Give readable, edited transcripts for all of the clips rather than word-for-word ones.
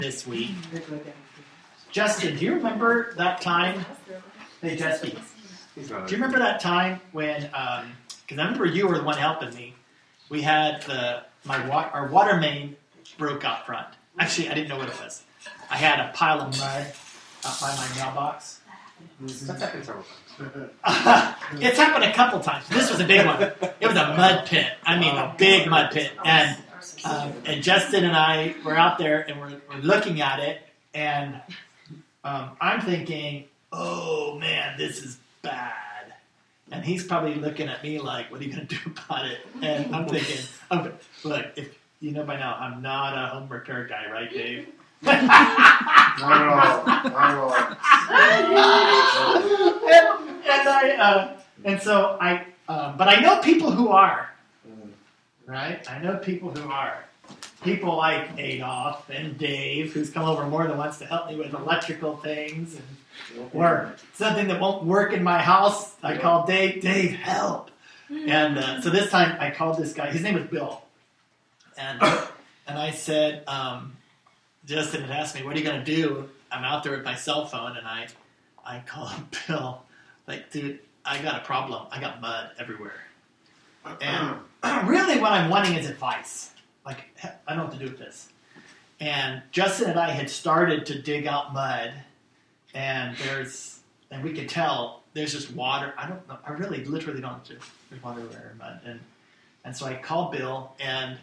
this week. Justin, do you remember that time? Hey, Justin, do you remember that time when? Because I remember you were the one helping me. We had our water main broke out front. Actually, I didn't know what it was. I had a pile of mud out by my mailbox. That's happened several times. It's happened a couple times. This was a big one. It was a mud pit. I mean, a big mud pit. And Justin and I were out there and we're looking at it, and I'm thinking, oh man, this is bad. And he's probably looking at me like, what are you going to do about it? And I'm thinking, look, if you know by now, I'm not a home repair guy, right, Dave? Not at all. But I know people who are, right? I know people who are. People like Adolph and Dave, who's come over more than once to help me with electrical things, or something that won't work in my house. I call Dave, help. And so this time I called this guy. His name was Bill. And I said, Justin had asked me, what are you going to do? I'm out there with my cell phone, and I called Bill. Like, dude, I got a problem. I got mud everywhere. And really what I'm wanting is advice. Like, I don't know what to do with this. And Justin and I had started to dig out mud, and we could tell there's just water. I don't know. I really literally don't know. There's water everywhere in mud. And so I called Bill, and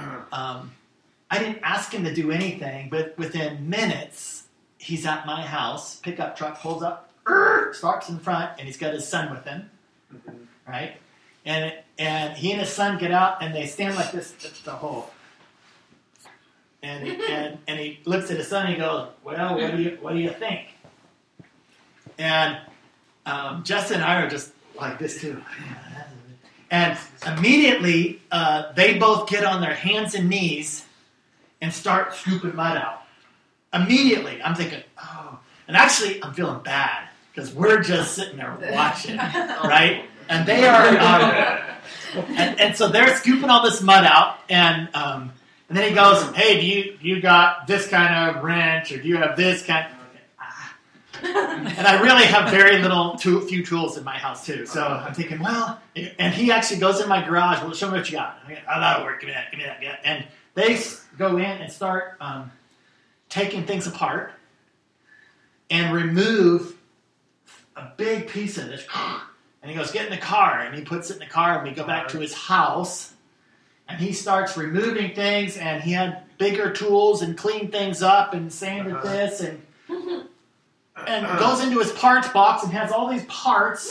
I didn't ask him to do anything, but within minutes, he's at my house, pickup truck pulls up, starts in front, and he's got his son with him, right? And he and his son get out, and they stand like this at the hole. And he looks at his son, and he goes, well, what do you think? And Justin and I are just like this too. And immediately, they both get on their hands and knees and start scooping mud out. Immediately, I'm thinking, oh. And actually, I'm feeling bad because we're just sitting there watching, right? And they are, and so they're scooping all this mud out, and then he goes, hey, do you got this kind of wrench, or do you have this kind? And I really have very few tools in my house too. So I'm thinking, well, and he actually goes in my garage. Well, show me what you got. Oh, that'll work. Give me that. And they go in and start taking things apart and remove a big piece of this. And he goes, get in the car. And he puts it in the car, and we go back to his house. And he starts removing things, and he had bigger tools and cleaned things up and sanded this and goes into his parts box and has all these parts.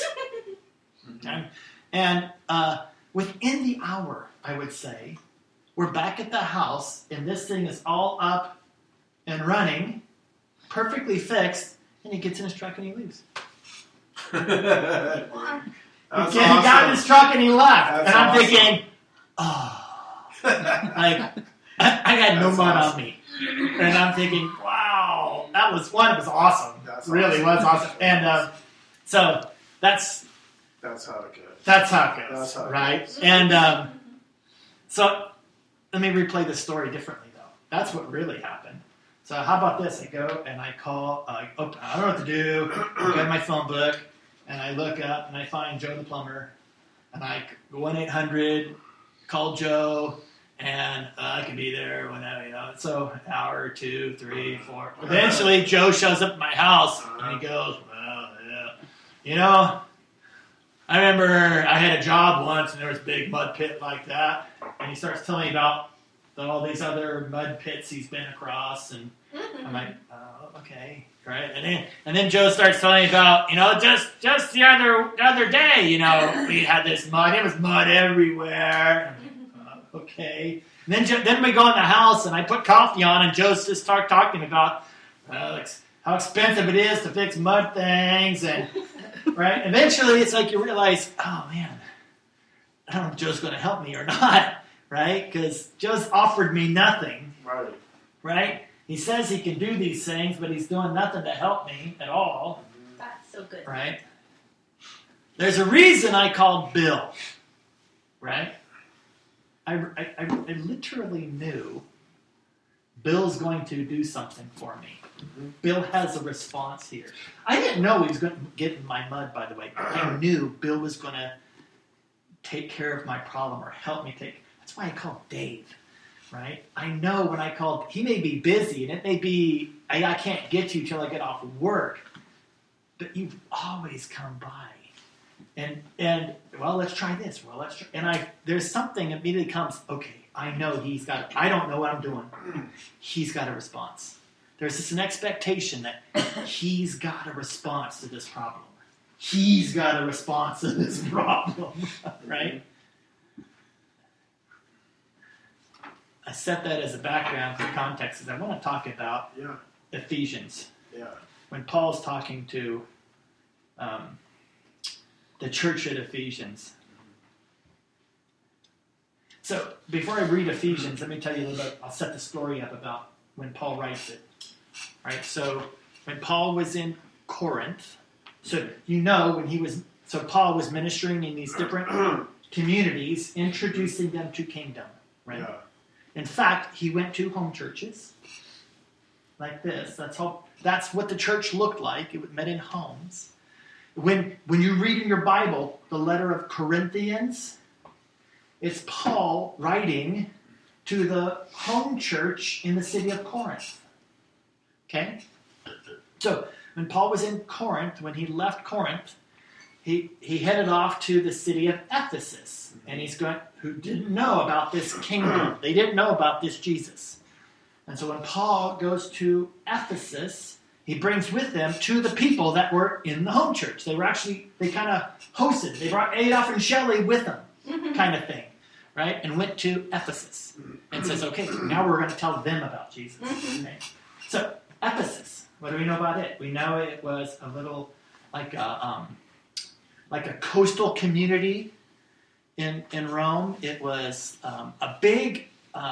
And within the hour, I would say, we're back at the house, and this thing is all up and running, perfectly fixed, and he gets in his truck and he leaves. He got in his truck and he left. And I'm thinking, like, I got no mud on me. And I'm thinking, wow, it was awesome. Really was awesome. And so that's how it goes. That's how it goes, right? And so let me replay the story differently, though. That's what really happened. So how about this? I go and I call. I don't know what to do. I go to my phone book and I look up and I find Joe the plumber, and I go 1-800, call Joe. And I can be there whenever, So an hour, 2, 3, 4. Eventually, Joe shows up at my house, and he goes, well, yeah. I remember I had a job once, and there was a big mud pit like that. And he starts telling me about all these other mud pits he's been across. And I'm like, oh, okay, right. And then Joe starts telling me about, just the other day, we had this mud. It was mud everywhere. Okay. And then we go in the house, and I put coffee on, and Joe just started talking about how expensive it is to fix mud things, and right. Eventually, it's like you realize, oh man, I don't know if Joe's going to help me or not, right? Because Joe's offered me nothing, right? He says he can do these things, but he's doing nothing to help me at all. That's so good, right? There's a reason I called Bill, right? I literally knew Bill's going to do something for me. Bill has a response here. I didn't know he was going to get in my mud, by the way. I knew Bill was going to take care of my problem or help me take. That's why I called Dave, right? I know when I called, he may be busy, and it may be, I can't get you till I get off work. But you've always come by. And well, let's try this. Well, let's try. And there's something immediately comes, okay, I know I don't know what I'm doing. He's got a response. There's just an expectation that he's got a response to this problem. He's got a response to this problem, right? I set that as a background for context because I want to talk about Ephesians. Yeah. When Paul's talking to the church at Ephesians. So before I read Ephesians, let me tell you a little bit. I'll set the story up about when Paul writes it. Right. So when Paul was in Corinth, so Paul was ministering in these different communities, introducing them to kingdom. Right. Yeah. In fact, he went to home churches like this. That's what the church looked like. It met in homes. When you read in your Bible the letter of Corinthians, it's Paul writing to the home church in the city of Corinth. Okay? So, when Paul was in Corinth, when he left Corinth, he headed off to the city of Ephesus. And who didn't know about this kingdom. They didn't know about this Jesus. And so when Paul goes to Ephesus, he brings with them two of the people that were in the home church. They kind of hosted. They brought Adolf and Shelley with them, kind of thing, right? And went to Ephesus and says, okay, now we're going to tell them about Jesus. Okay? So Ephesus, what do we know about it? We know it was a little like a coastal community in Rome. It was a big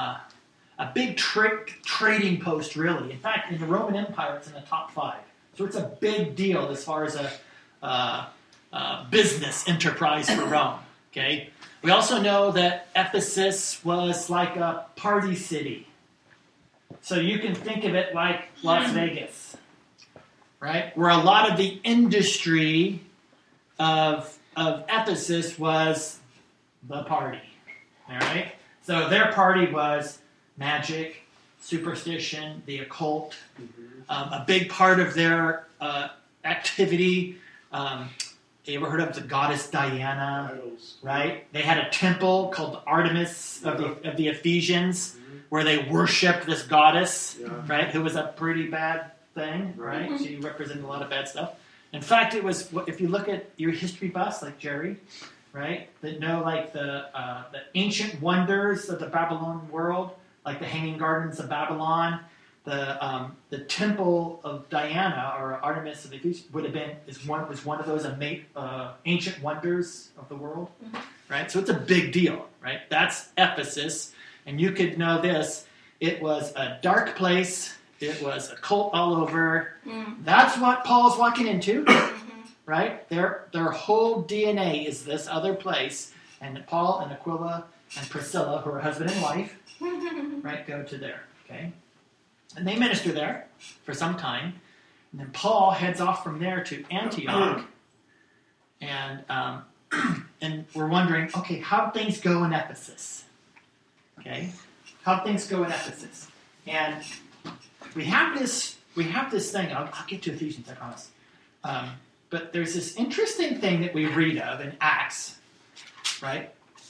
trading post, really. In fact, in the Roman Empire, it's in the top 5. So it's a big deal as far as a business enterprise for Rome. Okay. We also know that Ephesus was like a party city. So you can think of it like Las Vegas, right? Where a lot of the industry of Ephesus was the party. All right. So their party was magic, superstition, the occult. A big part of their activity. You ever heard of the goddess Diana? Idols. Right? They had a temple called the Artemis of the Ephesians, where they worshipped this goddess, right? Who was a pretty bad thing, right? She represented a lot of bad stuff. In fact, it was, if you look at your history buffs, like Jerry, right, that know like the ancient wonders of the Babylon world, like the Hanging Gardens of Babylon, the Temple of Diana or Artemis of Ephesus was one of those ancient wonders of the world, right? So it's a big deal, right? That's Ephesus, and you could know this: it was a dark place. It was a cult all over. That's what Paul's walking into, right? Their whole DNA is this other place, and Paul and Aquila and Priscilla, who are husband and wife, right, go to there, okay? And they minister there for some time. And then Paul heads off from there to Antioch. And and we're wondering, okay, how'd things go in Ephesus? Okay? How'd things go in Ephesus? And we have this thing. I'll get to Ephesians, I promise. But there's this interesting thing that we read of in Acts, right?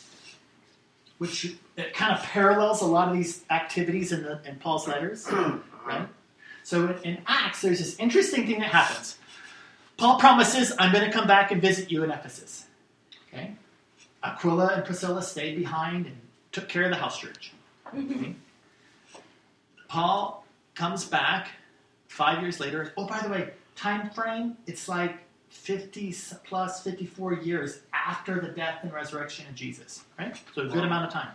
Which it kind of parallels a lot of these activities in Paul's letters, right? So in Acts, there's this interesting thing that happens. Paul promises, I'm going to come back and visit you in Ephesus. Okay? Aquila and Priscilla stayed behind and took care of the house church. Okay? Paul comes back 5 years later. Oh, by the way, time frame, it's like 54 years after the death and resurrection of Jesus, right? So a good amount of time.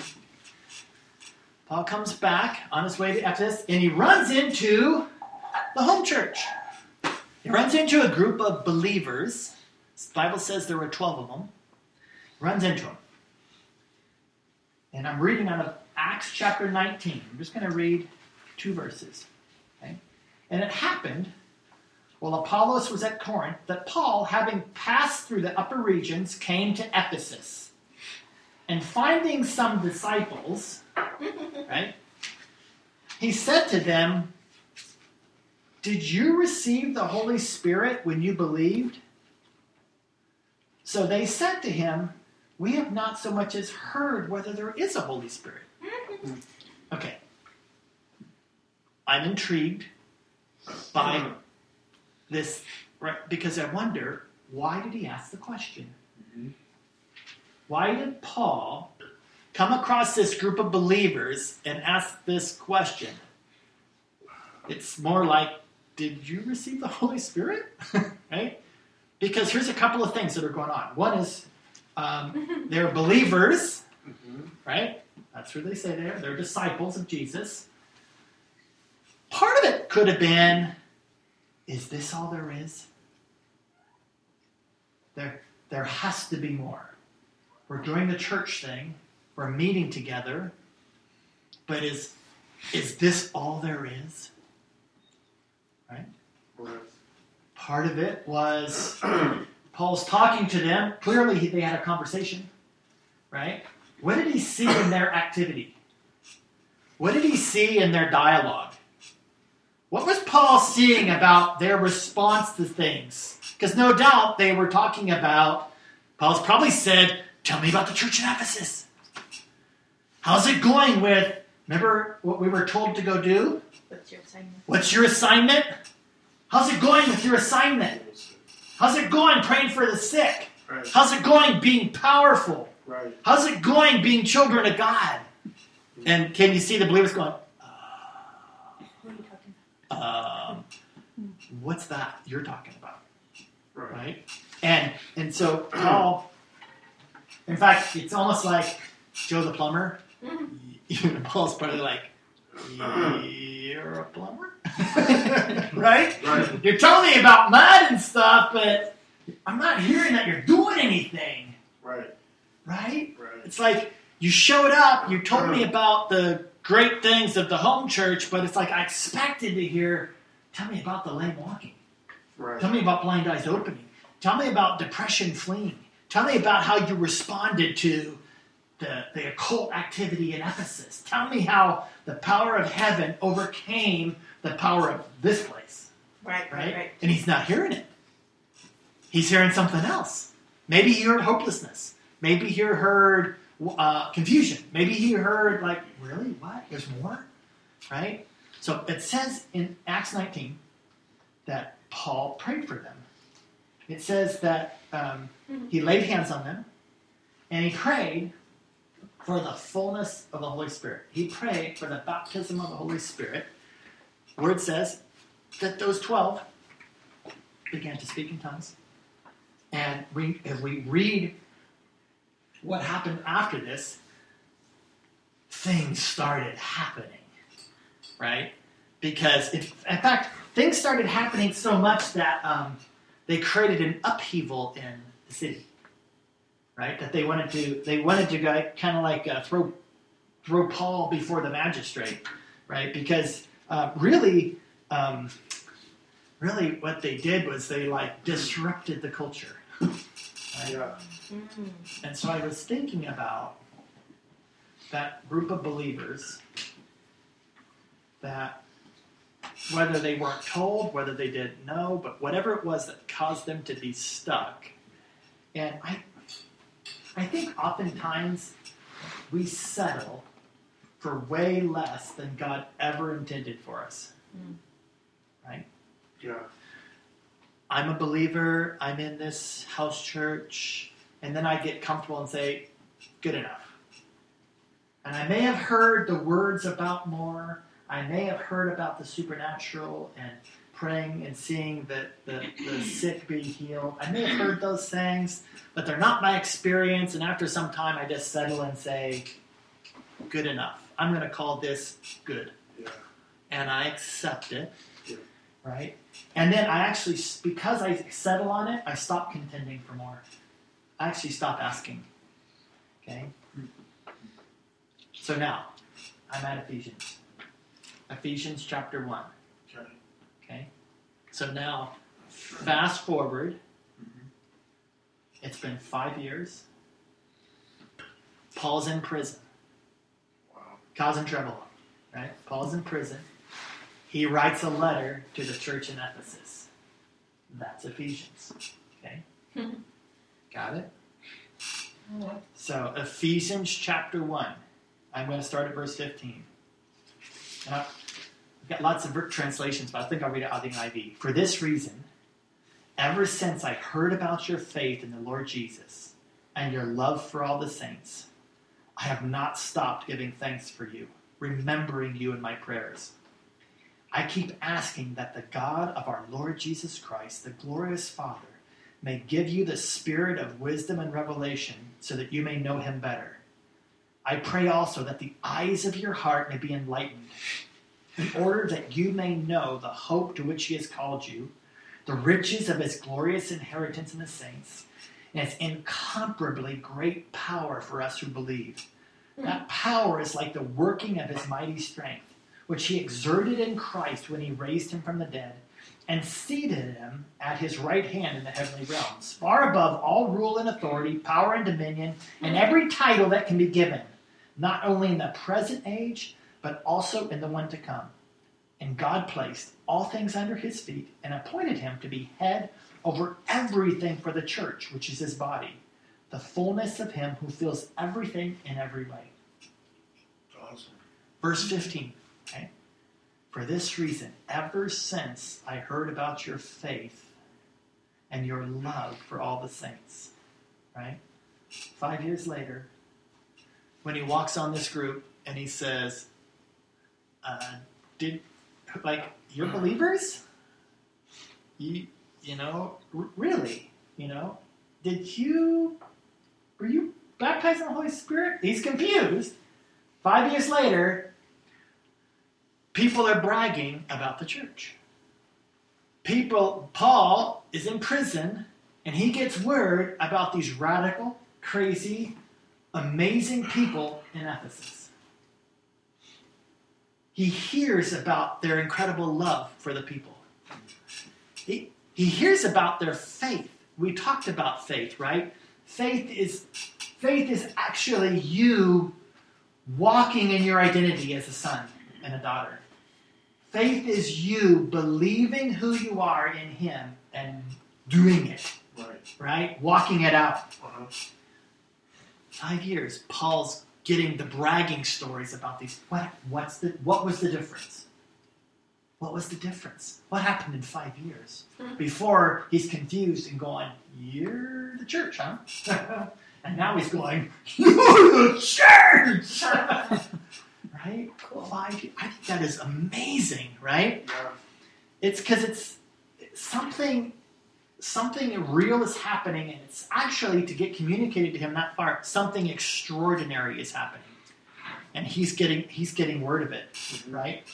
Paul comes back on his way to Ephesus, and he runs into the home church. He runs into a group of believers. The Bible says there were 12 of them. He runs into them. And I'm reading out of Acts chapter 19. I'm just going to read 2 verses. Okay? And it happened, while Apollos was at Corinth, that Paul, having passed through the upper regions, came to Ephesus. And finding some disciples, right, he said to them, "Did you receive the Holy Spirit when you believed?" So they said to him, "We have not so much as heard whether there is a Holy Spirit." Okay. I'm intrigued by this, right? Because I wonder, why did he ask the question? Why did Paul come across this group of believers and ask this question? It's more like, did you receive the Holy Spirit? Right? Because here's a couple of things that are going on. One is they're believers, right? That's what they say there. They're disciples of Jesus. Part of it could have been, is this all there is? There has to be more. We're doing the church thing. We're meeting together. But is this all there is? Right? Part of it was Paul's talking to them. Clearly, they had a conversation. Right? What did he see in their activity? What did he see in their dialogue? What was Paul seeing about their response to things? Because no doubt they were talking about, Paul's probably said, "Tell me about the church in Ephesus. How's it going with, remember what we were told to go do? What's your assignment? How's it going with your assignment? How's it going praying for the sick? Right. How's it going being powerful? Right. How's it going being children of God?" And can you see the believers going, what's that you're talking about? Right? And so Paul, in fact, it's almost like Joe the plumber. Paul's probably like, "You're a plumber?" Right? You're telling me about mud and stuff, but I'm not hearing that you're doing anything. Right? It's like, you showed up, you told me about the great things of the home church, but it's like I expected to hear, tell me about the lame walking. Right. Tell me about blind eyes opening. Tell me about depression fleeing. Tell me about how you responded to the occult activity in Ephesus. Tell me how the power of heaven overcame the power of this place. Right. And he's not hearing it. He's hearing something else. Maybe he heard hopelessness. Maybe he heard confusion. Maybe he heard, like, really? What? There's more? Right? So it says in Acts 19 that Paul prayed for them. It says that he laid hands on them and he prayed for the fullness of the Holy Spirit. He prayed for the baptism of the Holy Spirit. Word says that those 12 began to speak in tongues. And if we read what happened after this, things started happening, right? Because, in fact, things started happening so much that they created an upheaval in the city, right? That they wanted to go kind of like throw Paul before the magistrate, right? Because really what they did was they like disrupted the culture. Right? Yeah. And so I was thinking about that group of believers that whether they weren't told, whether they didn't know, but whatever it was that caused them to be stuck. And I think oftentimes we settle for way less than God ever intended for us. Right? Yeah. I'm a believer, I'm in this house church, and then I get comfortable and say, good enough. And I may have heard the words about more, I may have heard about the supernatural and praying and seeing the sick be healed. I may have heard those things, but they're not my experience, and after some time I just settle and say, good enough. I'm going to call this good. Yeah. And I accept it. Yeah. Right? And then I actually, because I settle on it, I stop contending for more. I actually stop asking. Okay? So now, I'm at Ephesians. Ephesians chapter 1. Okay. Okay? So now, fast forward. It's been 5 years. Paul's in prison. Wow. Causing trouble. Right? Paul's in prison. He writes a letter to the church in Ephesus. That's Ephesians. Okay? Got it? So, Ephesians chapter 1. I'm going to start at verse 15. And I've got lots of translations, but I think I'll read it out of the NIV. For this reason, ever since I heard about your faith in the Lord Jesus and your love for all the saints, I have not stopped giving thanks for you, remembering you in my prayers. I keep asking that the God of our Lord Jesus Christ, the glorious Father, may give you the spirit of wisdom and revelation so that you may know him better. I pray also that the eyes of your heart may be enlightened, in order that you may know the hope to which he has called you, the riches of his glorious inheritance in the saints, and its incomparably great power for us who believe. That power is like the working of his mighty strength, which he exerted in Christ when he raised him from the dead, and seated him at his right hand in the heavenly realms, far above all rule and authority, power and dominion, and every title that can be given, not only in the present age, but also in the one to come. And God placed all things under his feet and appointed him to be head over everything for the church, which is his body, the fullness of him who fills everything in every way. Awesome. Verse 15, okay? For this reason, ever since I heard about your faith and your love for all the saints, right? 5 years later, when he walks on this group and he says, you're believers? Really? Were you baptized in the Holy Spirit? He's confused. 5 years later, people are bragging about the church. Paul is in prison, and he gets word about these radical, crazy, amazing people in Ephesus. He hears about their incredible love for the people. He hears about their faith. We talked about faith, right? Faith is actually you walking in your identity as a son and a daughter. Faith is you believing who you are in him and doing it. Right? Walking it out. Uh-huh. 5 years, Paul's getting the bragging stories about these. What was the difference? What was the difference? What happened in 5 years? Before he's confused and going, you're the church, huh? And now he's going, you're the church! Right? Cool. 5 years. I think that is amazing, right? Yeah. It's because it's something real is happening, and it's actually, to get communicated to him that far, something extraordinary is happening. And he's getting word of it, right?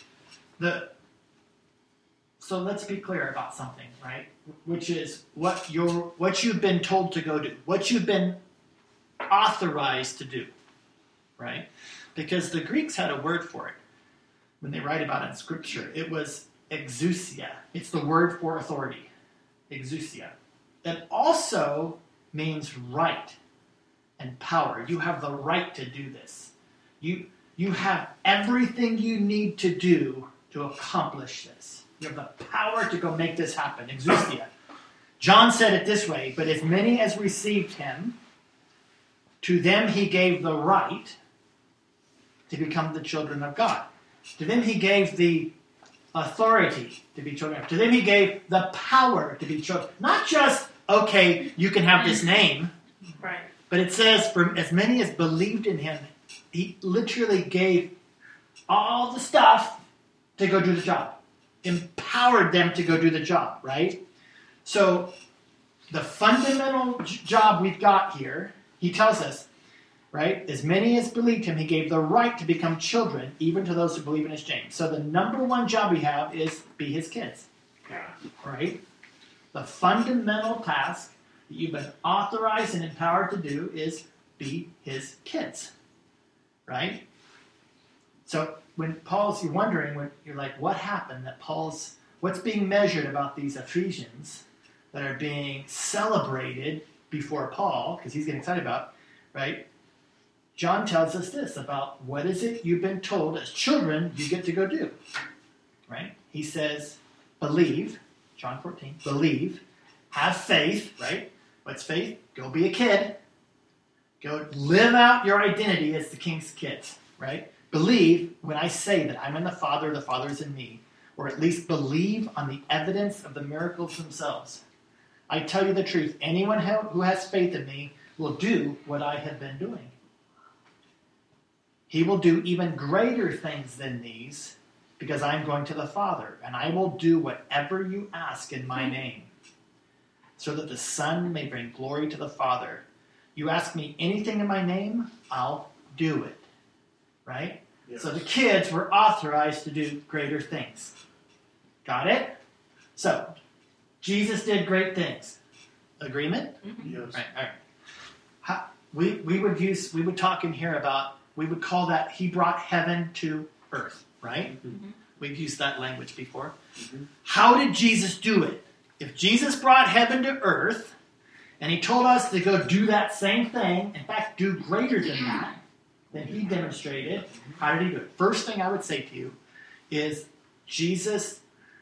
So let's be clear about something, right? Which is what you've been told to go do, what you've been authorized to do, right? Because the Greeks had a word for it when they write about it in Scripture. It was exousia. It's the word for authority, exousia. It also means right and power. You have the right to do this. You have everything you need to do to accomplish this. You have the power to go make this happen. Exousia. John said it this way, but as many as received him, to them he gave the right to become the children of God. To them he gave the authority to be children of God. To them he gave the power to be children. Not just, okay, you can have this name. Right. But it says, for as many as believed in him, he literally gave all the stuff to go do the job. Empowered them to go do the job, right? So the fundamental job we've got here, he tells us, right? As many as believed him, he gave the right to become children, even to those who believe in his name. So the number one job we have is be his kids, right? The fundamental task that you've been authorized and empowered to do is be his kids, right? So when Paul's, you're wondering, when you're like, what happened that what's being measured about these Ephesians that are being celebrated before Paul, because he's getting excited about, right? John tells us this about what is it you've been told as children you get to go do, right? He says, believe, John 14, believe, have faith, right? What's faith? Go be a kid. Go live out your identity as the king's kids, right? Believe when I say that I'm in the Father is in me, or at least believe on the evidence of the miracles themselves. I tell you the truth, anyone who has faith in me will do what I have been doing. He will do even greater things than these, because I'm going to the Father, and I will do whatever you ask in my name, so that the Son may bring glory to the Father. You ask me anything in my name, I'll do it. Right? Yes. So the kids were authorized to do greater things. Got it? So, Jesus did great things. Agreement? Mm-hmm. Yes. Right. We would talk in here about, we would call that he brought heaven to earth, right? Mm-hmm. We've used that language before. Mm-hmm. How did Jesus do it? If Jesus brought heaven to earth, and he told us to go do that same thing, in fact, do greater than that, than he demonstrated, how did he do it? First thing I would say to you is Jesus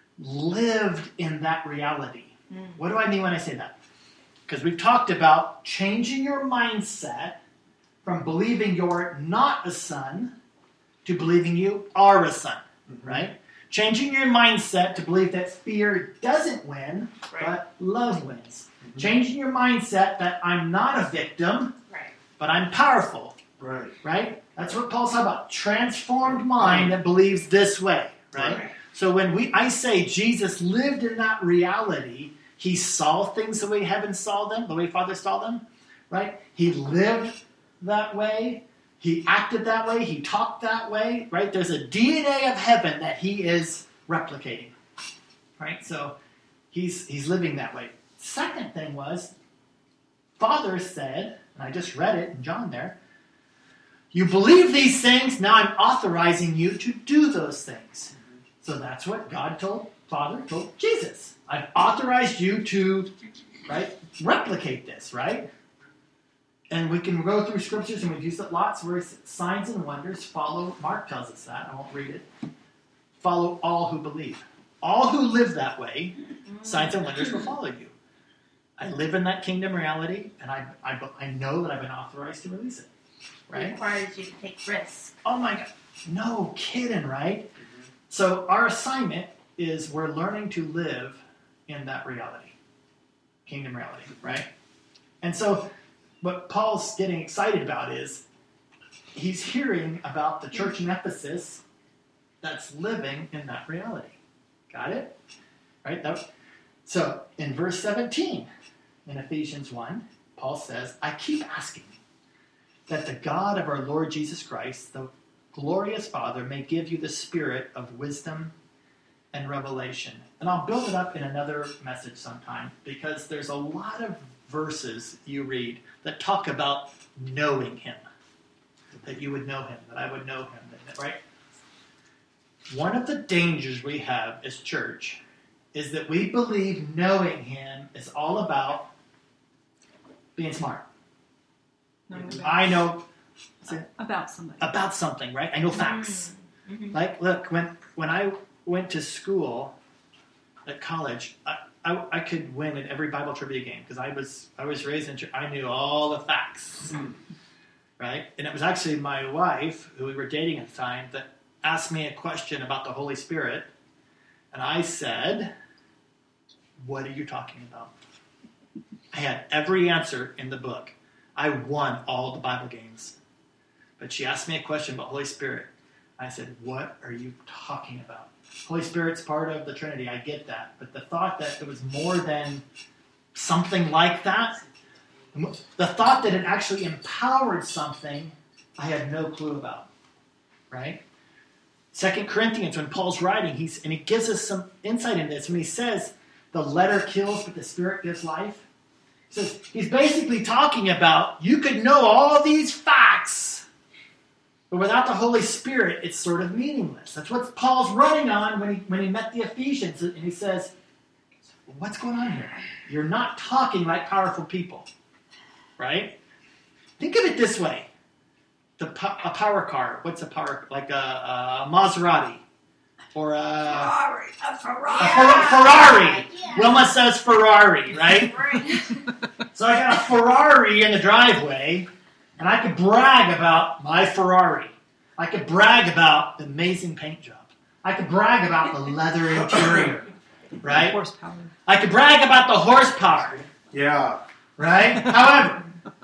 lived in that reality. What do I mean when I say that? Because we've talked about changing your mindset from believing you're not a son to believing you are a son, right? Changing your mindset to believe that fear doesn't win, but love wins. Mm-hmm. Changing your mindset that I'm not a victim, but I'm powerful. Right? That's what Paul's talking about. Transformed mind that believes this way. Right? So when I say Jesus lived in that reality, he saw things the way heaven saw them, the way Father saw them. Right? He lived that way. He acted that way. He talked that way. Right? There's a DNA of heaven that he is replicating. Right? So he's living that way. Second thing was, Father said, and I just read it in John there, you believe these things, now I'm authorizing you to do those things. So that's what Father told Jesus. I've authorized you to, right, replicate this, right? And we can go through scriptures, and we've used it lots, where signs and wonders follow. Mark tells us that. I won't read it. Follow all who believe. All who live that way, signs and wonders will follow you. I live in that kingdom reality, and I know that I've been authorized to release it. Right? It requires you to take risks. Oh my God. No kidding, right? Mm-hmm. So our assignment is we're learning to live in that reality. Kingdom reality, right? And so what Paul's getting excited about is he's hearing about the church in Ephesus that's living in that reality. Got it? Right? So in verse 17 in Ephesians 1, Paul says, I keep asking that the God of our Lord Jesus Christ, the glorious Father, may give you the spirit of wisdom and revelation. And I'll build it up in another message sometime, because there's a lot of verses you read that talk about knowing him. That you would know him, that I would know him, right? One of the dangers we have as church is that we believe knowing him is all about being smart. I know about somebody. About something, right? I know facts. Mm-hmm. Like, look, when I went to school at college, I could win at every Bible trivia game because I was raised in church. I knew all the facts, right? And it was actually my wife, who we were dating at the time, that asked me a question about the Holy Spirit, and I said, "What are you talking about?" I had every answer in the book. I won all the Bible games. But she asked me a question about Holy Spirit. I said, what are you talking about? Holy Spirit's part of the Trinity. I get that. But the thought that it was more than something like that, the thought that it actually empowered something, I had no clue about. Right? 2 Corinthians, when Paul's writing, he gives us some insight into this. When he says, the letter kills, but the Spirit gives life. He says, he's basically talking about, you could know all these facts, But without the Holy Spirit, it's sort of meaningless. That's what Paul's running on when he met the Ephesians. And he says, what's going on here? You're not talking like powerful people. Right? Think of it this way. A power car. What's a power? Like a Maserati. Or a Ferrari. Yeah. Wilma says Ferrari, right? So I got a Ferrari in the driveway, and I could brag about my Ferrari. I could brag about the amazing paint job. I could brag about the leather interior, right? Horsepower. I could brag about the horsepower, Yeah. right? However,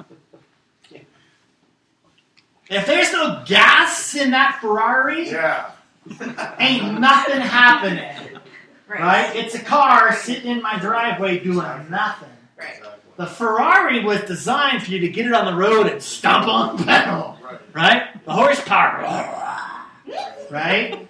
if there's no gas in that Ferrari, Yeah. ain't nothing happening, right? It's a car sitting in my driveway doing nothing. Exactly. The Ferrari was designed for you to get it on the road and stomp on the pedal, right? The horsepower, right?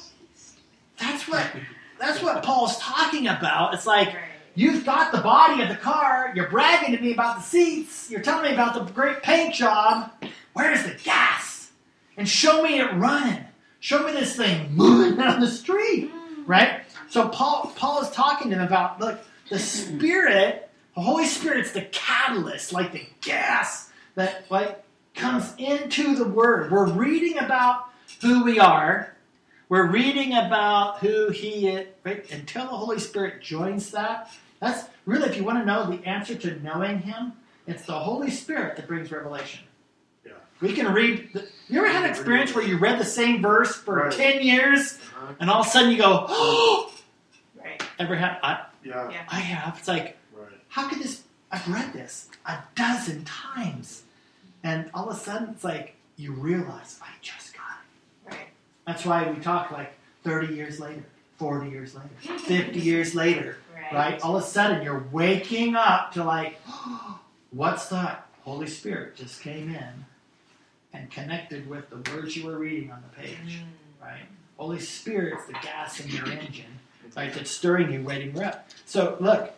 That's what Paul's talking about. It's like, you've got the body of the car, you're bragging to me about the seats, you're telling me about the great paint job. Where's the gas? And show me it running. Show me this thing moving down the street, right? So Paul is talking to them about, look, the Spirit, the Holy Spirit's the catalyst, like the gas that comes into the Word. We're reading about who we are. We're reading about who He is, right? Until the Holy Spirit joins that. That's really, if you want to know the answer to knowing Him, it's the Holy Spirit that brings revelation. Yeah. We can read. You ever had an experience where you read the same verse for Right. 10 years, and all of a sudden you go, oh! Right. Ever had? Yeah. Yeah. I have. It's like, Right. how could this? I've read this a dozen times, and all of a sudden it's like you realize I just got it. Right. That's why we talk like 30 years later, 40 years later, 50 years later, right? All of a sudden you're waking up to like, oh, what's that? Holy Spirit just came in and connected with the words you were reading on the page, right? Holy Spirit's the gas in your engine, right? That's stirring you, waiting up. So look,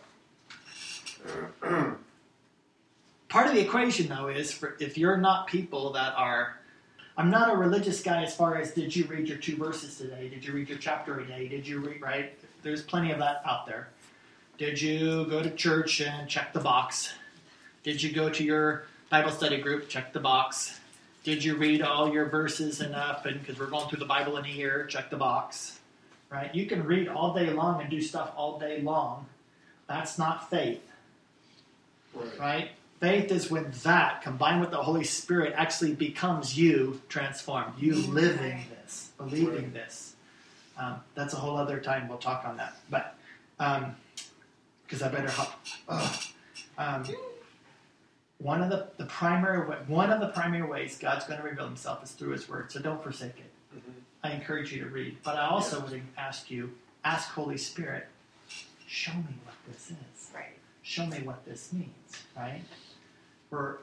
part of the equation though is if you're not people that are, I'm not a religious guy as far as did you read your 2 verses today? Did you read your chapter a day? Did you read, right? There's plenty of that out there. Did you go to church and check the box? Did you go to your Bible study group? Check the box. Did you read all your verses enough? And because we're going through the Bible in a year, check the box. Right? You can read all day long and do stuff all day long. That's not faith. Right? Faith is when that, combined with the Holy Spirit, actually becomes you transformed. You living this, believing this. That's a whole other time. We'll talk on that. But, because I better hop. One of the primary ways God's going to reveal Himself is through His Word. So don't forsake it. Mm-hmm. I encourage you to read. But I also would ask Holy Spirit, show me what this is. Right. Show me what this means. Right? We're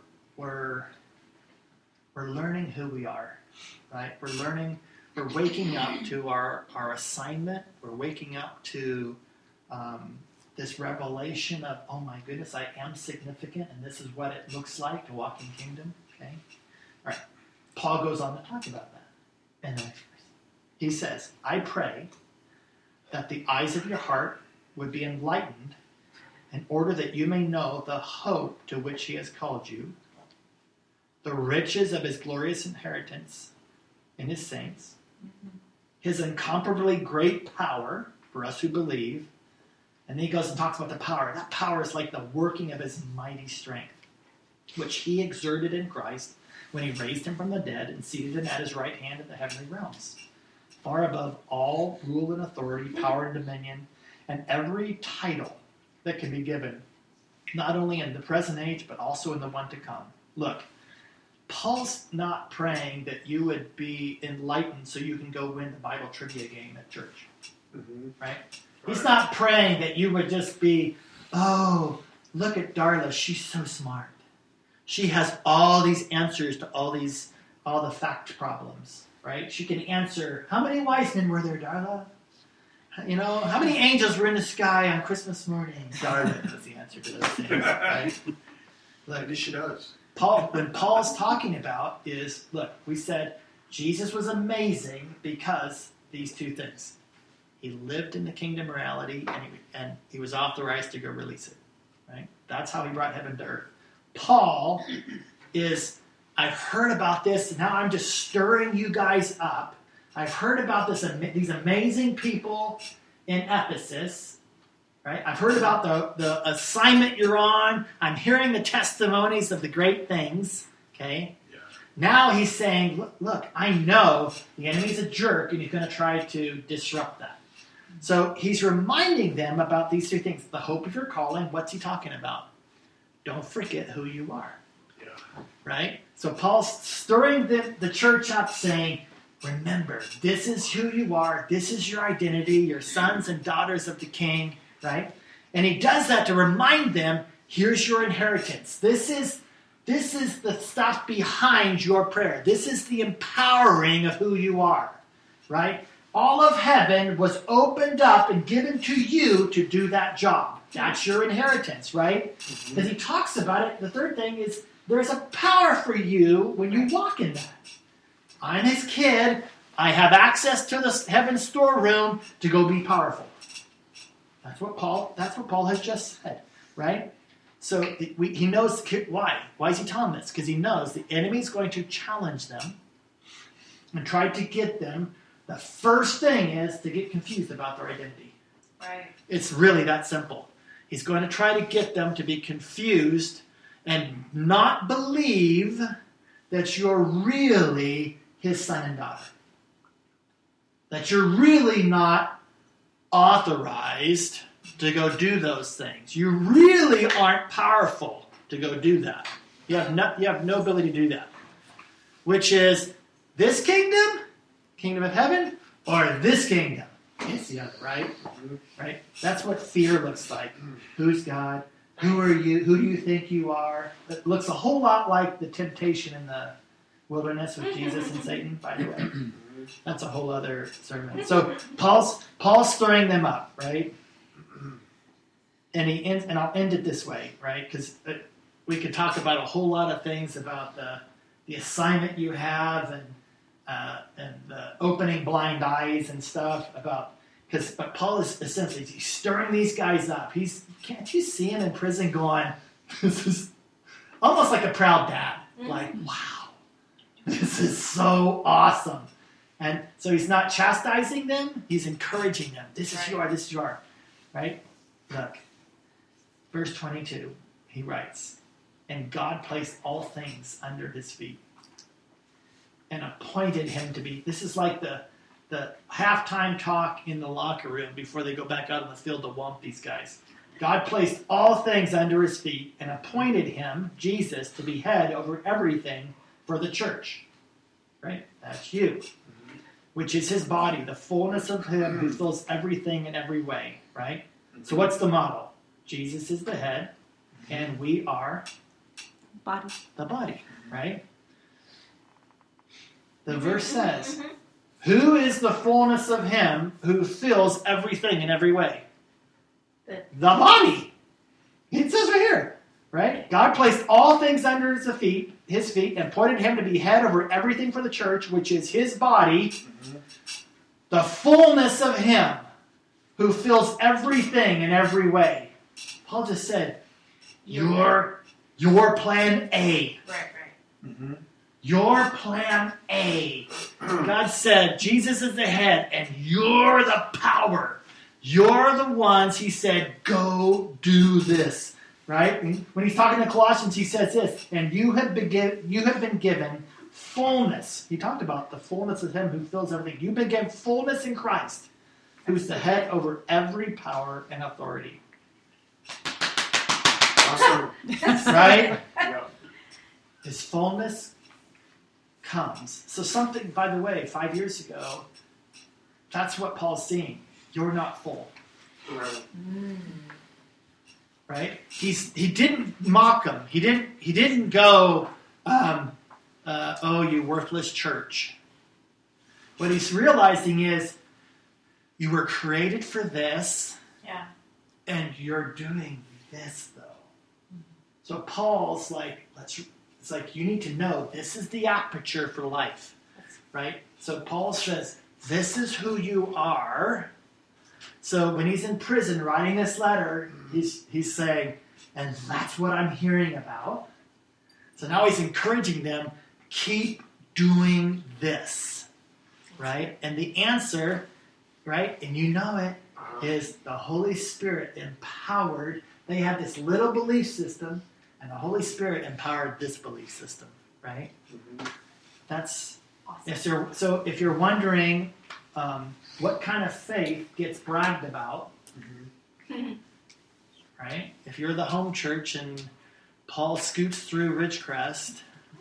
learning who we are. Right? We're waking up to our assignment. We're waking up to this revelation of, oh my goodness, I am significant, and this is what it looks like to walk in kingdom. Okay? All right. Paul goes on to talk about that in the next verse. He says, I pray that the eyes of your heart would be enlightened in order that you may know the hope to which He has called you, the riches of His glorious inheritance in His saints, His incomparably great power for us who believe. And then he goes and talks about the power. That power is like the working of His mighty strength, which He exerted in Christ when He raised Him from the dead and seated Him at His right hand in the heavenly realms, far above all rule and authority, power and dominion, and every title that can be given, not only in the present age, but also in the one to come. Look, Paul's not praying that you would be enlightened so you can go win the Bible trivia game at church, right? He's not praying that you would just be, oh, look at Darla, she's so smart. She has all these answers to all the fact problems, right? She can answer, how many wise men were there, Darla? You know, how many angels were in the sky on Christmas morning? Darla knows the answer to those things, right? Look, Maybe she does. when Paul's talking about is, look, we said, Jesus was amazing because these two things. He lived in the kingdom morality, and he was authorized to go release it. Right? That's how he brought heaven to earth. Paul is, I've heard about this, and now I'm just stirring you guys up. I've heard about these amazing people in Ephesus. Right? I've heard about the assignment you're on. I'm hearing the testimonies of the great things. Okay? Yeah. Now he's saying, look, I know the enemy's a jerk, and he's going to try to disrupt that. So he's reminding them about these two things. The hope of your calling, what's he talking about? Don't forget who you are. Yeah. Right? So Paul's stirring the church up saying, remember, this is who you are. This is your identity. You're sons and daughters of the King. Right? And he does that to remind them, here's your inheritance. This is the stuff behind your prayer. This is the empowering of who you are. Right? All of heaven was opened up and given to you to do that job. That's your inheritance, right? Because he talks about it. The third thing is there's a power for you when you walk in that. I'm his kid. I have access to the heaven storeroom to go be powerful. That's what Paul has just said, right? So he knows why. Why is he telling this? Because he knows the enemy is going to challenge them and try to get them. The first thing is to get confused about their identity. Right. It's really that simple. He's going to try to get them to be confused and not believe that you're really his son and daughter. That you're really not authorized to go do those things. You really aren't powerful to go do that. You have no ability to do that. Which is this kingdom of heaven, or this kingdom. It's the other, right? Right? That's what fear looks like. Who's God? Who are you? Who do you think you are? It looks a whole lot like the temptation in the wilderness with Jesus and Satan, by the way. That's a whole other sermon. So Paul's stirring them up, right? And he ends, and I'll end it this way, right? Because we could talk about a whole lot of things about the assignment you have and the opening blind eyes and stuff but Paul is essentially he's stirring these guys up. Can't you see him in prison going, this is almost like a proud dad. Like, wow, this is so awesome. And so he's not chastising them, he's encouraging them. This is who you are, this is who you are. Right? Look, verse 22, he writes, and God placed all things under his feet and appointed him to be. This is like the halftime talk in the locker room before they go back out on the field to whomp these guys. God placed all things under his feet and appointed him, Jesus, to be head over everything for the church. Right? That's you. Which is his body, the fullness of him who fills everything in every way. Right? So what's the model? Jesus is the head, and we are the body. Right? The verse says, who is the fullness of him who fills everything in every way? The body. It says right here, right? God placed all things under his feet, and appointed him to be head over everything for the church, which is his body, the fullness of him who fills everything in every way. Paul just said, your plan A. Right. Your plan A. God said, Jesus is the head, and you're the power. You're the ones, he said, go do this. Right? When he's talking to Colossians, he says this, and you have been given fullness. He talked about the fullness of him who fills everything. You've been given fullness in Christ, who's the head over every power and authority. Awesome. Right? Yeah. His fullness comes. So something, by the way, 5 years ago, that's what Paul's seeing. You're not full. Right? He didn't mock him. He didn't go, oh, you worthless church. What he's realizing is, you were created for this, and you're doing this, though. So Paul's like, it's like, you need to know this is the aperture for life. right? So Paul says, this is who you are. So when he's in prison writing this letter, he's saying, and that's what I'm hearing about. So now he's encouraging them, keep doing this, right? And the answer, right, and you know it, is the Holy Spirit empowered. They had this little belief system, and the Holy Spirit empowered this belief system, right? That's awesome. If you're wondering what kind of faith gets bragged about, right? If you're the home church and Paul scoots through Ridgecrest,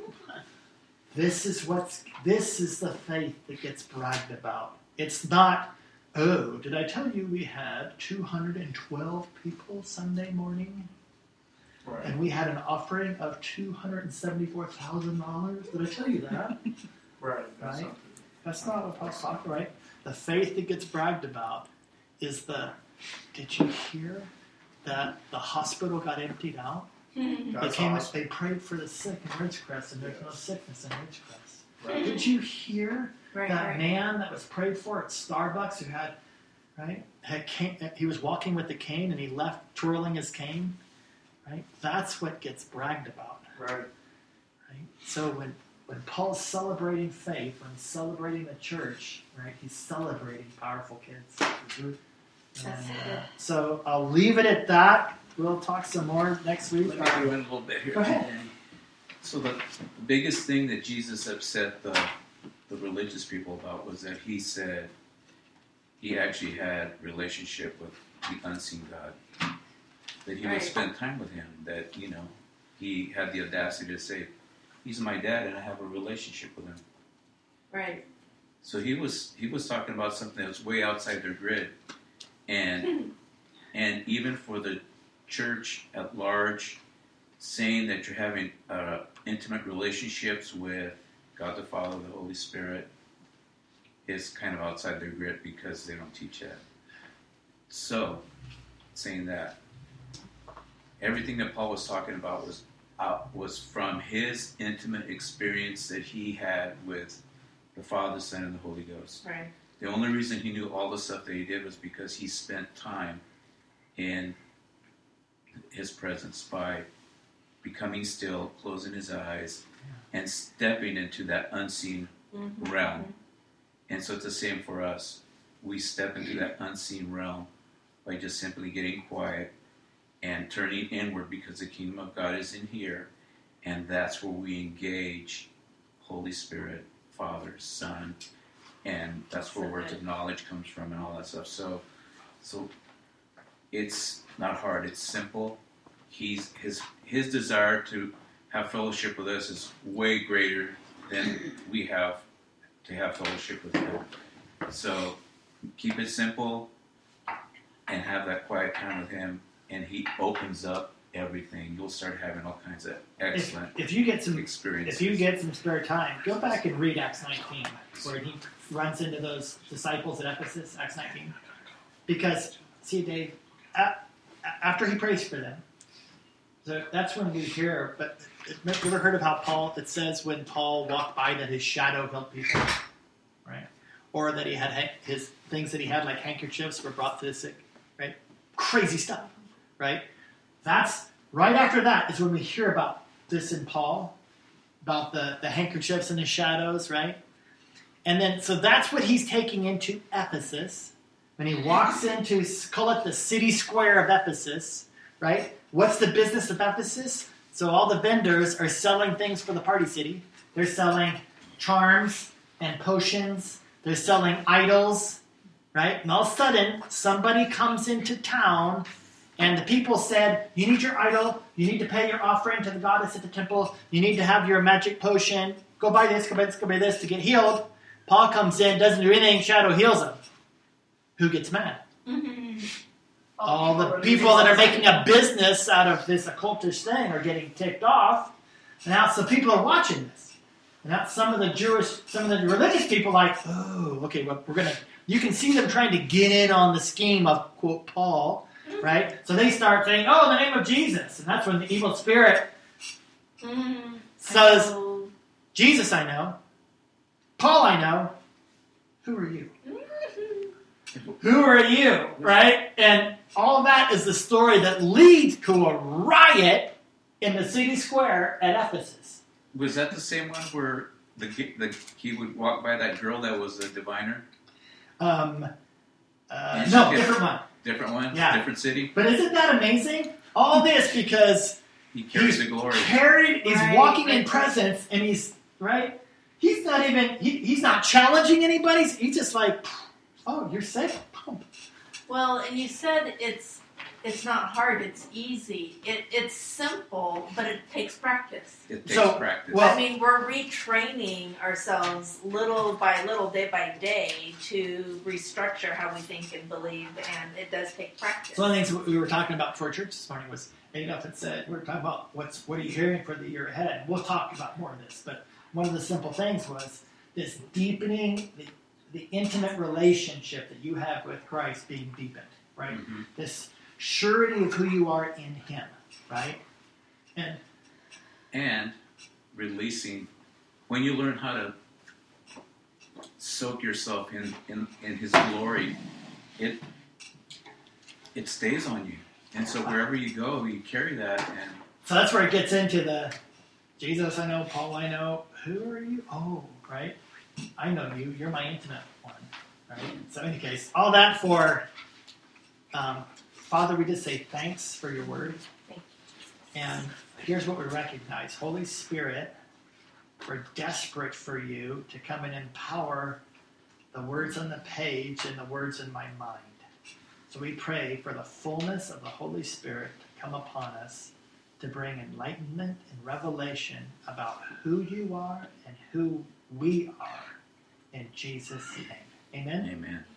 this is the faith that gets bragged about. It's not, oh, did I tell you we had 212 people Sunday morning? Right. And we had an offering of $274,000? Did I tell you that? Right. Right? That's not what Paul's talking, right? The faith that gets bragged about is did you hear that the hospital got emptied out? That's They awesome. prayed for the sick in Ridgecrest, and there's no sickness in Ridgecrest. Right. Did you hear Right, that right. man that was prayed for at Starbucks who had cane, he was walking with a cane and he left twirling his cane? Right? That's what gets bragged about. Right. Right? So when Paul's celebrating faith, when he's celebrating the church, right, he's celebrating powerful kids. And, so I'll leave it at that. We'll talk some more next week. Let me go in a little bit here. Go ahead. So the biggest thing that Jesus upset the religious people about was that he said he actually had relationship with the unseen God. That he would spend time with him. That, he had the audacity to say, he's my dad and I have a relationship with him. Right. So he was talking about something that was way outside their grid. And even for the church at large, saying that you're having intimate relationships with God the Father, the Holy Spirit, is kind of outside their grid because they don't teach that. So, saying that, everything that Paul was talking about was from his intimate experience that he had with the Father, the Son, and the Holy Ghost. Right. The only reason he knew all the stuff that he did was because he spent time in his presence by becoming still, closing his eyes, and stepping into that unseen realm. And so it's the same for us. We step into that unseen realm by just simply getting quiet and turning inward because the kingdom of God is in here. And that's where we engage Holy Spirit, Father, Son, and that's where words of knowledge comes from and all that stuff. So it's not hard. It's simple. His desire to have fellowship with us is way greater than we have to have fellowship with him. So keep it simple and have that quiet time with him, and he opens up everything. You'll start having all kinds of excellent If you get some experiences. If you get some spare time, go back and read Acts 19, where he runs into those disciples at Ephesus, Acts 19. Because, see, Dave, after he prays for them, so that's when we hear, but have you ever heard of how Paul, it says when Paul walked by that his shadow helped people, right? Or that he had his things that he had, like handkerchiefs, were brought to the sick, right? Crazy stuff, right? That's, right after that is when we hear about this in Paul, about the handkerchiefs and the shadows, right? And then, so that's what he's taking into Ephesus. When he walks into, call it the city square of Ephesus, right? What's the business of Ephesus? So all the vendors are selling things for the party city. They're selling charms and potions. They're selling idols, right? And all of a sudden, somebody comes into town, and the people said, you need your idol, you need to pay your offering to the goddess at the temple, you need to have your magic potion, go buy this, go buy this, go buy this to get healed. Paul comes in, doesn't do anything, shadow heals him. Who gets mad? All the people that are making a business out of this occultish thing are getting ticked off. And now some people are watching this. And now some of the religious people are like, oh, okay, well, you can see them trying to get in on the scheme of, quote, Paul, right? So they start saying, oh, in the name of Jesus. And that's when the evil spirit says, Jesus I know, Paul I know. Who are you? Who are you? Right? And all that is the story that leads to a riot in the city square at Ephesus. Was that the same one where he would walk by that girl that was a diviner? No, she different one. Different one? Yeah. Different city? But isn't that amazing? All this because He carries the glory. he's Right, walking in right. presence, and he's right. He's not even. He's not challenging anybody. He's just like, oh, you're safe. Boom. Well, and you said it's not hard, it's easy. It's simple, but it takes practice. It takes So, practice. well- I mean, we're retraining ourselves little by little, day by day, to restructure how we think and believe, and it does take practice. So one of the things we were talking about before church this morning was Adolf had said we were talking about what are you hearing for the year ahead. We'll talk about more of this, but one of the simple things was this deepening the intimate relationship that you have with Christ being deepened, right? Mhm. This surety of who you are in Him, right? And releasing, when you learn how to soak yourself in His glory, it stays on you. And so wherever you go, you carry that. And So that's where it gets into the Jesus I know, Paul I know. Who are you? Oh, right. I know you. You're my intimate one, right? So in any case, all that for Father. We just say thanks for your word, Thank you. and here's what we recognize: Holy Spirit, we're desperate for you to come and empower the words on the page and the words in my mind. So we pray for the fullness of the Holy Spirit to come upon us, to bring enlightenment and revelation about who you are and who we are. In Jesus' name. Amen? amen.